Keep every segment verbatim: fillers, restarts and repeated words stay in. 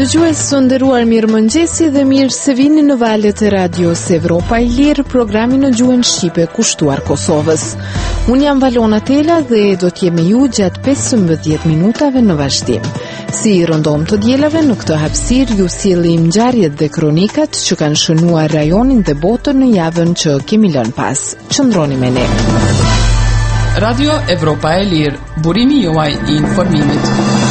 Dëgjues të nderuar, mirëmëngjesi dhe mirë se vini në valët e radios Evropa e Lirë, programin në gjuhën shqipe kushtuar Kosovës. Unë jam Valona Tela dhe do të jem me ju gjatë pesëmbëdhjetë minutave në vazhdim. Si i rëndom të dielave në këtë hapësirë ju sjellim ngjarjet dhe kronikat që kanë shënuar rajonin dhe botën në javën që kemi lënë pas. Qëndroni me ne. Radio Evropa e Lirë, burimi juaj i informimit.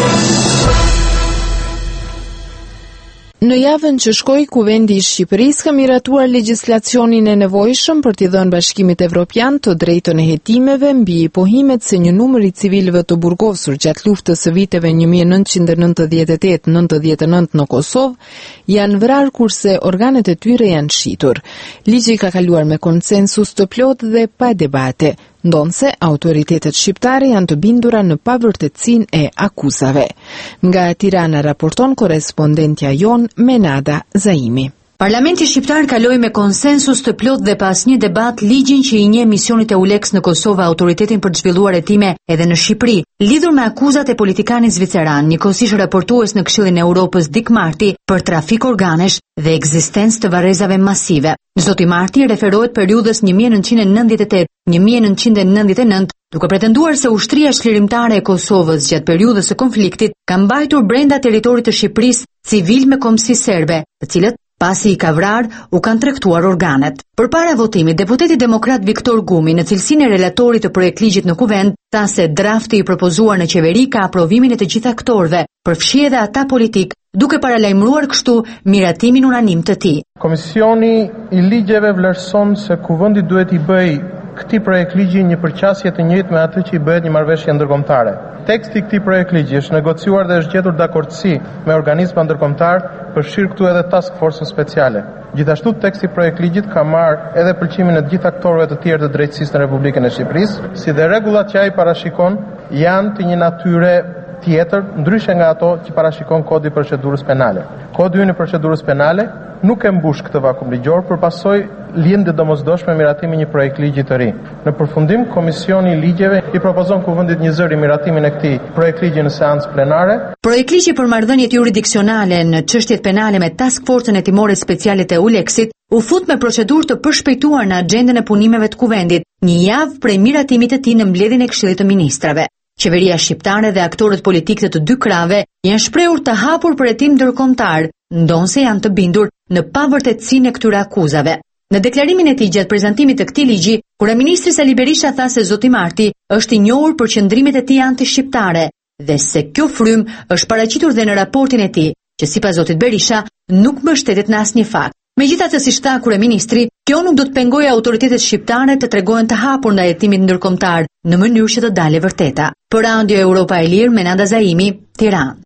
Në javën që shkoi, Kuvendi i Shqipërisë ka miratuar legjislacionin e nevojshëm për t'i dhënë Bashkimit Evropian të drejtën e hetimeve mbi pohimet se një numër i civilëve të burgosur gjatë luftës së viteve një mijë e nëntëqind e nëntëdhjetë e tetë nëntëdhjetë e nëntë në Kosovë janë vrarë kurse organet e tyre janë shitur. Ligji ka kaluar me konsensus të plotë dhe pa debate, ndonse autoritetet shqiptare janë të bindura në pavërtetësinë e akuzave. Nga Tirana raporton korespondentja jon Menada Zaimi. Parlamenti shqiptar kaloi me konsensus të plot dhe pas një debat ligjin që i njeh misionit e U L E X në Kosovë autoritetin për të zhvilluar hetime edhe në Shqipëri, lidhur me akuzat e politikanit zviceran, njëkohësisht raportues në Këshillin e Europës Dick Marty për trafik organesh dhe ekzistencë të varrezave masive. Zoti Marty referohet periudhës një mijë e nëntëqind e nëntëdhjetë e tetë - një mijë e nëntëqind e nëntëdhjetë e nëntë, duke pretenduar se ushtria çlirimtare e Kosovës gjatë periudhës së konfliktit ka mbajtur brenda territorit të Shqipërisë civil me komsi serbe, të cilët pasi i ka vrarë, u kanë tregtuar organet. Përpara votimit, deputeti demokrat Viktor Gumi, në cilësinë e relatorit të projektligjit në Kuvend, tha se drafti i propozuar në qeveri ka aprovimin e të gjithë aktorëve, përfshi edhe ata politik, duke paralajmëruar kështu miratimin unanim të tij. Komisioni i ligjeve vlerëson se Kuvendi duhet i bëjë këtij projektligji një përqasje të njëjtë me atë që i bëhet një marrëveshje ndërkombëtare. Teksti i këtij projektligji është negociuar dhe është gjetur dakordsi me organizma ndërkombëtar, përfshirë këtu edhe Task Force-ën speciale. Gjithashtu teksti i projektligjit ka marrë edhe pëlqimin e të gjithë aktorëve të tjerë të drejtësisë në Republikën e Shqipërisë, si dhe rregullat që ai parashikon janë të një natyre tjetër, ndryshe nga ato që parashikon Kodi i Procedurës Penale. Kodi i Procedurës Penale nuk e mbush këtë vakum ligjor, për pasojë lindë domosdoshme miratimin një projektligji të ri. Në përfundim, Komisioni i Ligjeve i propozon Kuvendit një zëri miratimin e këtij projektligji në seancë plenare. Projektligji për marrëdhëniet jurisdiksionale në çështjet penale me Task Force-ën e timorit speciale të U L E X-it u fut me procedurë të përshpejtuar në agjendën e punimeve të Kuvendit, një javë prej miratimit të tij në mbledhjen e Këshillit të Ministrave. Qeveria shqiptare dhe aktorët politikë të dy krave janë shprehur të hapur për hetim ndërkombëtar, ndonse janë të bindur në pavërtetësinë e këtyre akuzave. Në deklarimin e tij gjatë prezantimit të këtij ligji, kryeministri Sali Berisha tha se zoti Marty është i njohur për qëndrimet e tij anti-shqiptare dhe se kjo frymë është paraqitur dhe në raportin e tij, që sipas zotit Berisha nuk mbështetet në asnjë fakt. Megjithatë, si tha kryeministri, kjo nuk do të pengojë autoritetet shqiptare të tregohen të hapur ndaj hetimit ndërkombëtar në mënyrë që të dalë vërteta. Për Radio Evropa e Lirë, Menada Zaimi, Tiranë.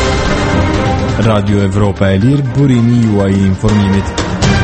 Radio Evropa e Lirë, burimi juaj i informimit.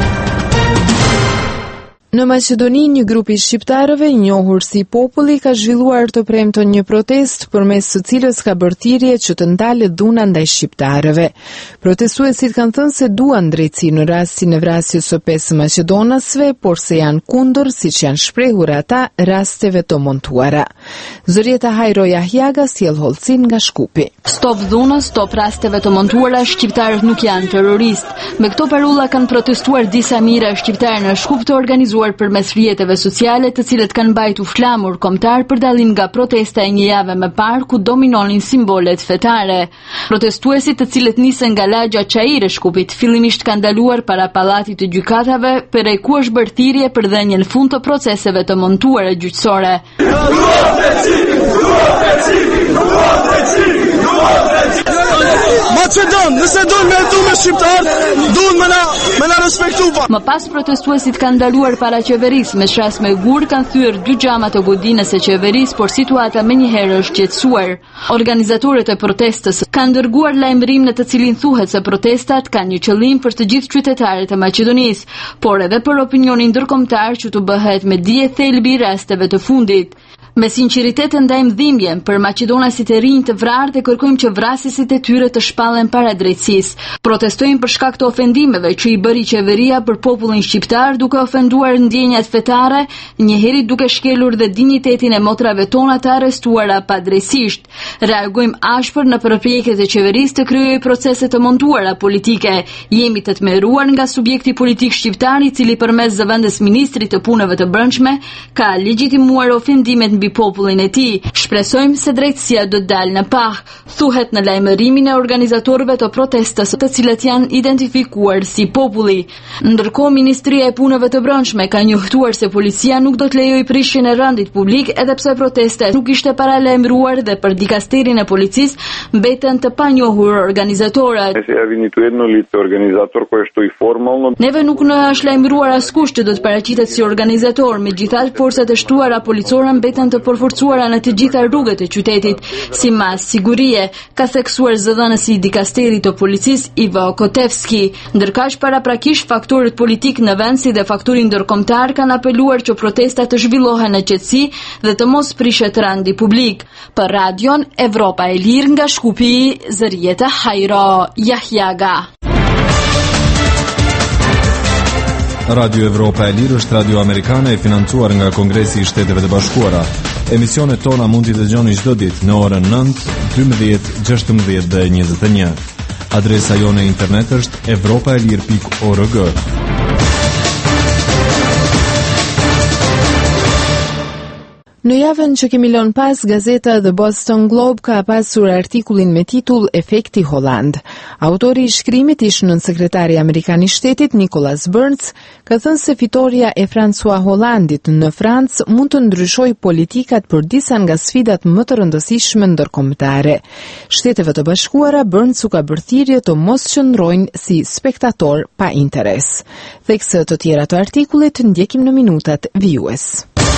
Në Maqedoni, një grup i shqiptarëve i njohur si Populli ka zhvilluar të premton një protestë përmes së cilës ka bërë thirrje që të ndalet dhuna ndaj shqiptarëve. Protestuesit kanë thënë se duan drejtësi në rastin e vrasjes së pesë maqedonasve, por se janë kundër, siç janë shprehur ata, rasteve të montuara. Zërieta Hajro Jahjaga sjell hollësin nga Shkupi. Stop dhunës, stop rasteve të montuara, shqiptarët nuk janë terroristë. Me këto parolla kanë protestuar disa mijëra shqiptarë në Shkup të organizuar përmes rrjeteve sociale, të cilët kanë mbajtur flamur kombëtar për dallim nga protesta e një jave më parë ku dominonin simbolet fetare. Protestuesit, të cilët nisën nga lagja Çair e Shkupit, fillimisht kanë ndaluar para pallatit të gjykatave, prej ku është bërë thirrje për dhënien fund të proceseve të montuara gjyqësore. Macedon, nëse do me hetu me shqiptar, duhet me na, me na respektu pa. Më pas protestuesit kanë ndaluar para qeverisë, me shras me gur kanë thyer dy xhama të godinës së qeverisë, por situata menjëherë është qetësuar. Organizatorët e protestës kanë dërguar lajmërim në të cilin thuhet se protestat kanë një qëllim për të gjithë qytetarët e Maqedonisë, por edhe për opinionin ndërkombëtar që të bëhet me dije thelbi rasteve të fundit. Me sinqeritet ndajmë dhimbjen për maqedonasit e rinj të vrarë dhe kërkojmë që vrasësit e tyre të shpallen para drejtësisë. Protestojmë për shkak të ofendimeve që i bëri qeveria për popullin shqiptar, duke ofenduar ndjenjat fetare, njëherë duke shkelur dhe dinjitetin e motrave tona të arrestuara padrejtisht. Reagojmë ashpër në përpjekjet e qeverisë të krijojë procese të montuara politike. Jemi të tmerruar nga subjekti politik shqiptar i cili përmes zëvendës ministrit të punëve të brendshme ka legjitimuar ofendimet mbi popullin e tij. Shpresojmë se drejtësia do të dalë në pah, thuhet në lajmërimin e organizatorëve të protestës, të cilët janë identifikuar si populli. Ndërkohë, Ministria e Punëve të Brendshme ka njoftuar se policia nuk do të lejojë prishjen e rëndit publik, edhe pse protesta nuk ishte paralajmëruar dhe për dikasterin e policisë mbeten të panjohur organizatorët. Neve nuk na është lajmëruar askush që do të paraqitet si organizator, megjithatë forcat e shtuara policore mbeten të përforcuara në të gjitha rrugët e qytetit, si mas sigurie, ka theksuar zëdhënësi i dikasterit të policisë Ivo Kotevski. Ndërkaq paraprakisht faktorët politik në vend si dhe faktori ndërkombëtar kanë apeluar që protestat të zhvillohen në qetësi dhe të mos prishet randi publik. Për Radion Evropa e Lirë nga Shkupi, Zërieta Hajro Jahjaga. Radio Evropa e Lirë është radio amerikane e financuar nga Kongresi i Shteteve të Bashkuara. Emisionet tona mund t'i dëgjoni çdo ditë në orën nëntë, dymbëdhjetë, gjashtëmbëdhjetë dhe njëzet e një. Adresa jone internet është evropaelir pikë org. Në javën që kemi lënë pas, gazeta The Boston Globe ka pasur artikullin me titull Efekti Holland. Autori i shkrimit, ish nën sekretari amerikan i shtetit Nicholas Burns, ka thënë se fitoria e François Hollandit në Francë mund të ndryshojë politikat për disa nga sfidat më të rëndësishme ndërkombëtare. Shteteve të Bashkuara, Burns u ka bërë thirrje të mos qëndrojnë si spektator pa interes. Thekse të tjera të artikullit ndjekim në minutat vijues.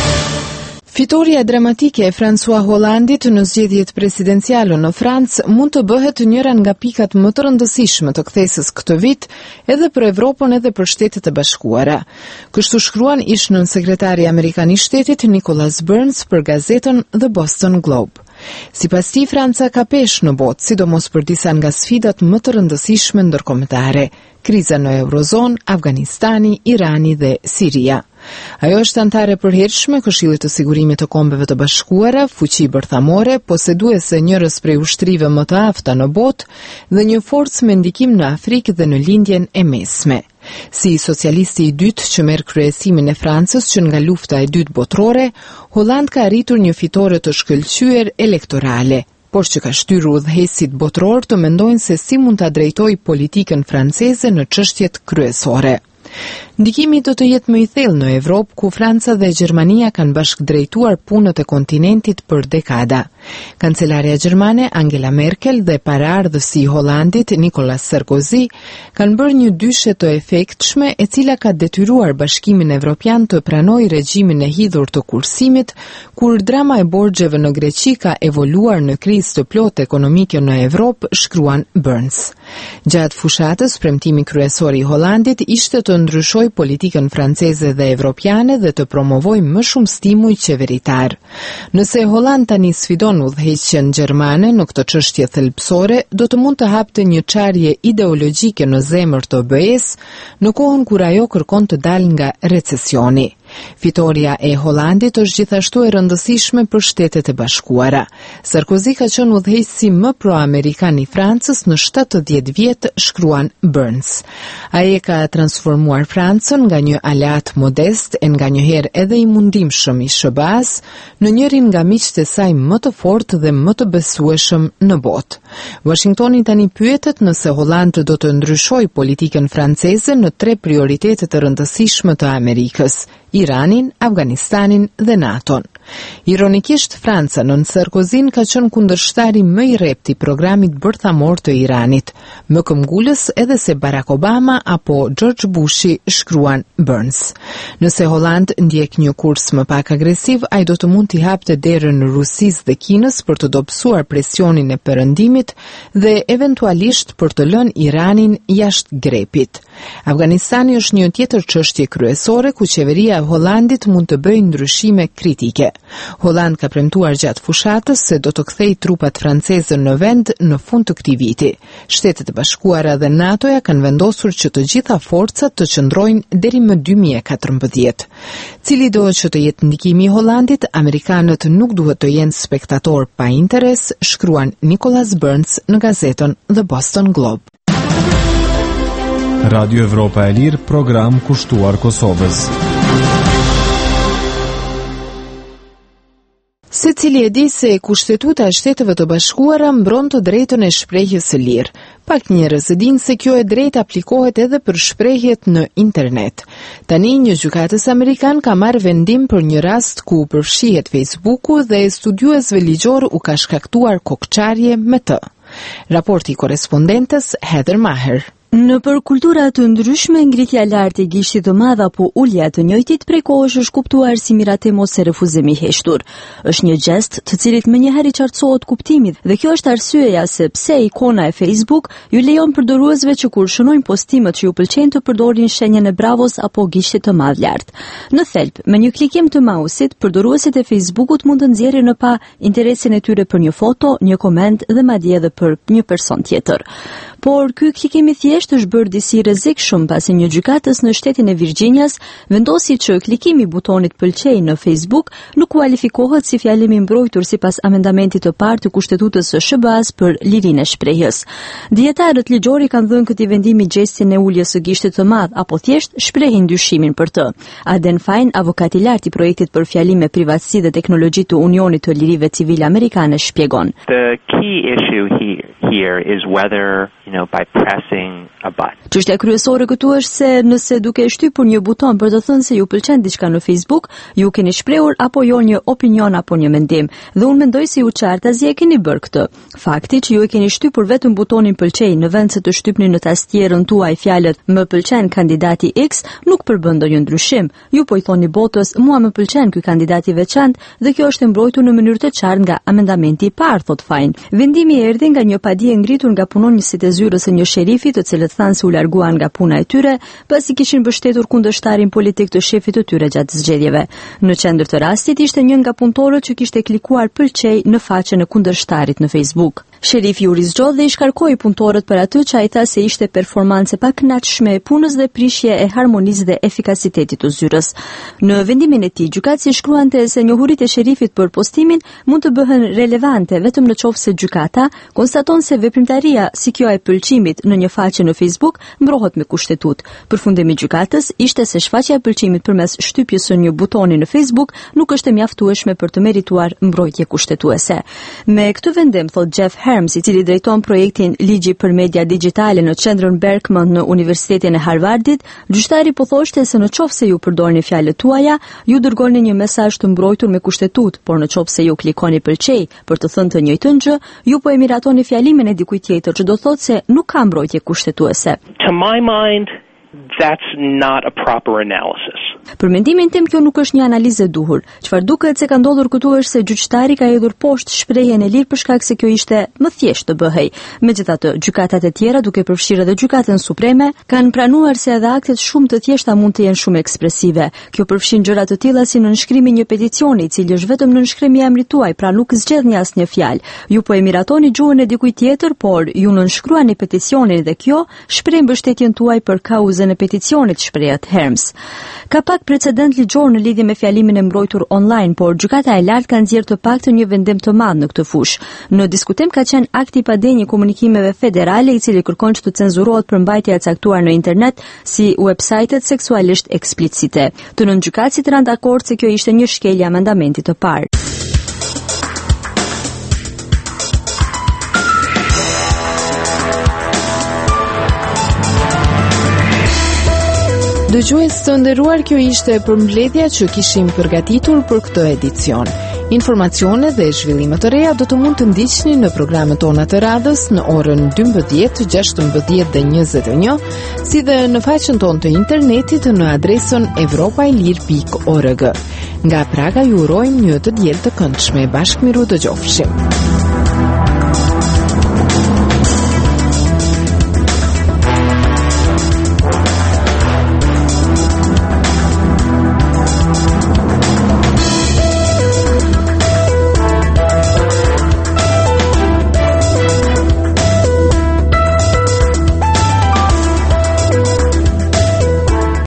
Fitoria dramatike e François Hollandit në zgjedhjet presidenciale në Francë mund të bëhet njëra nga pikat më të rëndësishme të kthesës këtë vit, edhe për Evropën edhe për Shtetet e Bashkuara. Kështu shkruan ish nën sekretari amerikan i shtetit Nicholas Burns për gazetën The Boston Globe. Sipas tij, Franca ka peshë në botë, sidomos për disa nga sfidat më të rëndësishme ndërkombëtare: kriza në Eurozon, Afganistani, Irani dhe Siria. Ajo është antare përhershme Këshillit të Sigurimit të Kombeve të Bashkuara, fuqi bërthamore, poseduese njërës prej ushtrive më të afta në botë dhe një forcë me ndikim në Afrikë dhe në lindjen e mesme. Si socialisti i dytë që merr kryesimin e Francës që nga lufta e dytë botërore, Holland ka arritur një fitore të shkëlqyer elektorale, por që ka shtyrë udhëheqësit botëror të mendojnë se si mund ta drejtojë politikën franceze në çështjet kryesore. Ndikimi do të jetë më i thellë në Evropë, ku Franca dhe Gjermania kanë bashkë drejtuar punët e kontinentit për dekada. Kancelaria gjermane Angela Merkel dhe paraardhësi i Hollandit Nicolas Sarkozy kanë bërë një dyshe të efektshme e cila ka detyruar Bashkimin Evropian të pranojë regjimin e hidhur të kursimit, kur drama e borxheve në Greqi ka evoluar në krizë të plotë ekonomike në Evropë, shkruan Burns. Gjatë fushatës, premtimi kryesor i Hollandit ishte të ndryshoj politikën franceze dhe evropiane dhe të promovoj më shumë stimuj qeveritar. Nëse Holland tani sfidon udhëheqjen gjermane në këtë çështje thelbësore, do të mund të hapte një çarje ideologjike në zemër të B E-s në kohën kur ajo kërkon të dalë nga recesioni. Fitoria e Hollandit është gjithashtu e rëndësishme për Shtetet e Bashkuara. Sarkozy ka qenë udhëheqësi më pro-amerikan i Francës në shtatëdhjetë vjet, shkruan Burns. Ai ka transformuar Francën nga një aleat modest e nganjëherë edhe i mundimshëm i S B A-s në njërin nga miqtë e saj më të fortë dhe më të besueshëm në botë. Washingtoni tani pyetet nëse Holland do të ndryshojë politikën franceze në tre prioritete të rëndësishme të Amerikës: Iranin, Afganistanin dhe NATO-n. Ironikisht, Franca nën Sarkozyn ka qenë kundërshtari më i rrept i programit bërthamor të Iranit, më këmbgulës edhe se Barack Obama apo George Bushi, shkruan Burns. Nëse Holland ndjek një kurs më pak agresiv, ai do të mund t'i hapte derën Rusisë dhe Kinës për të dobësuar presionin e perëndimit dhe eventualisht për të lënë Iranin jashtë grepit. Afganistani është një tjetër çështje kryesore ku qeveria Hollandit mund të bëjë ndryshime kritike. Holland ka premtuar gjatë fushatës se do të kthejë trupat franceze në vend në fund të këtij viti. Shtetet e Bashkuara dhe NATO-ja kanë vendosur që të gjitha forcat të qëndrojnë deri më dy mijë e katërmbëdhjetë. Cili do që të jetë ndikimi i Hollandit, amerikanët nuk duhet të jenë spektator pa interes, shkruan Nicholas Burns në gazetën The Boston Globe. Radio Evropa e Lirë, program kushtuar Kosovës. Secili e di se Kushtetuta e Shteteve të Bashkuara mbron të drejtën e shprehjes së lirë. Pak njerëz e dinë se kjo e drejtë aplikohet edhe për shprehjet në internet. Tani një gjykatës amerikan ka marrë vendim për një rast ku përfshihet Facebooku dhe studiuesve ligjor u ka shkaktuar kokçarje me të. Raporti i korespondentes Heather Maher. Në për kultura të ndryshme, ngritja lart e gishtit të madh apo ulja të njëjtit prej kohësh është kuptuar si miratim ose refuzim i heshtur. Është një gest të cilit menjëherë i qartësohet kuptimit dhe kjo është arsyeja se pse ikona e Facebook ju lejon përdoruesve që kur shënojnë postimet që ju pëlqejnë të përdorin shenjën e bravos apo gishtit të madh lart. Në thelb, me një klikim të mausit, përdoruesit e Facebookut mund të nxjerrin në pa interesin e tyre për një foto, një koment dhe madje edhe për një person tjetër. Por ky klikim i thjeshtë është bërë disi rrezikshëm pasi një gjykatës në shtetin e Virginias vendosi që klikimi i butonit pëlqej në Facebook nuk kualifikohet si fjalim i mbrojtur sipas amendamentit të parë të Kushtetutës së S B A-s për lirinë e shprehjes. Dietarët ligjori kanë dhënë këtij vendimi gjestin e uljes së gishtit të madh apo thjesht shprehin ndyshimin për të. Aden Fine, avokat i lartë i projektit për fjalim me privatësi dhe teknologji të Unionit të Lirive Civile Amerikane, shpjegon. The key issue here, here is whether, you know, by pressing a button. Çështja kryesore këtu është se nëse duke shtypur një buton për të thënë se ju pëlqen diçka në Facebook, ju keni shprehur apo jo një opinion apo një mendim. Dhe unë mendoj se ju qartazi e keni bërë këtë. Fakti që ju e keni shtypur vetëm butonin pëlqej në vend se të shtypni në tastierën tuaj fjalët më pëlqen kandidati X, nuk përbën ndonjë ndryshim. Ju po i thoni botës, mua më pëlqen ky kandidat i veçantë dhe kjo është mbrojtur në mënyrë të qartë nga amendamenti i parë, thot Fine. Vendimi erdhi nga një padije ngritur nga punonjësit e zyrës së një sherifi, të cilët thanë se u larguan nga puna e tyre pasi kishin mbështetur kundërshtarin politik të shefit të tyre gjatë zgjedhjeve. Në qendër të rastit ishte një nga punëtorët që kishte klikuar pëlqej në faqen e kundërshtarit në Facebook. Sherifi u rizgjodh dhe i shkarkoi punëtorët për atë që ai tha se ishte performancë pa kënaqshme e punës dhe prishje e harmonisë dhe efikasitetit të zyrës. Në vendimin e tij, gjykatësi shkruante se njohuritë e sherifit për postimin mund të bëhen relevante vetëm nëse gjykata konstaton se veprimtaria si kjo e pëlqimit në një faqe në Facebook mbrohet me kushtetutë. Përfundimi i gjykatës ishte se shfaqja e pëlqimit përmes shtypjes së një butoni në Facebook nuk është e mjaftueshme për të merituar mbrojtje kushtetuese. Me këtë vendim, thot Jeff Herms, i cili drejton projektin Ligji për Media Digjitale në Qendrën Berkman në Universitetin e Harvardit, gjyqtari po thoshte se në qoftë se ju përdorni fjalët tuaja, ju dërgoni një mesazh të mbrojtur me kushtetutë, por në qoftë se ju klikoni pëlqej për të thënë të njëjtën gjë, ju po e miratoni fjalimin e dikujt tjetër, që do thotë se nuk ka mbrojtje kushtetuese. To my mind, that's not a proper analysis. Për mendimin tim, kjo nuk është një analizë e duhur. Çfarë duket se ka ndodhur këtu është se gjyqtari ka hedhur poshtë shprehjen e lirë për shkak se kjo ishte më thjesht të bëhej. Megjithatë, gjykatat e tjera, duke përfshirë edhe gjykatën supreme, kanë pranuar se edhe aktet shumë të thjeshta mund të jenë shumë ekspresive. Kjo përfshin gjëra të tilla si nënshkrimi një peticioni, i cili është vetëm nënshkrimi i emrit tuaj, pra nuk zgjedhni asnjë fjalë. Ju po e miratoni gjuhën e dikujt tjetër, por ju nënshkruani peticionin dhe kjo shpreh mbështetjen tuaj për kauzën e peticionit, shprehet Herms. Ka pak precedent ligjor në lidhje me fjalimin e mbrojtur online, por gjykata e lartë ka nxjerrë të paktën një vendim të madh në këtë fushë. Në diskutim ka qenë akti i padenjë i komunikimeve federale, i cili kërkon që të cenzurohet përmbajtja e caktuar në internet si websajtet seksualisht eksplicite. Të nëntë gjykatësit ranë dakord se kjo ishte një shkelje amendamentit të parë. Dëgjues të nderuar, kjo ishte përmbledhja që kishim përgatitur për këtë edicion. Informacione dhe zhvillime të reja do të mund të ndiqni në programet tona të radhës në orën dymbëdhjetë, gjashtëmbëdhjetë dhe njëzet e një, si dhe në faqen tonë të internetit në adresën evropailir pikë org. Nga Praga ju urojmë një të diel të këndshme. Bashkëmiru dëgjofshim.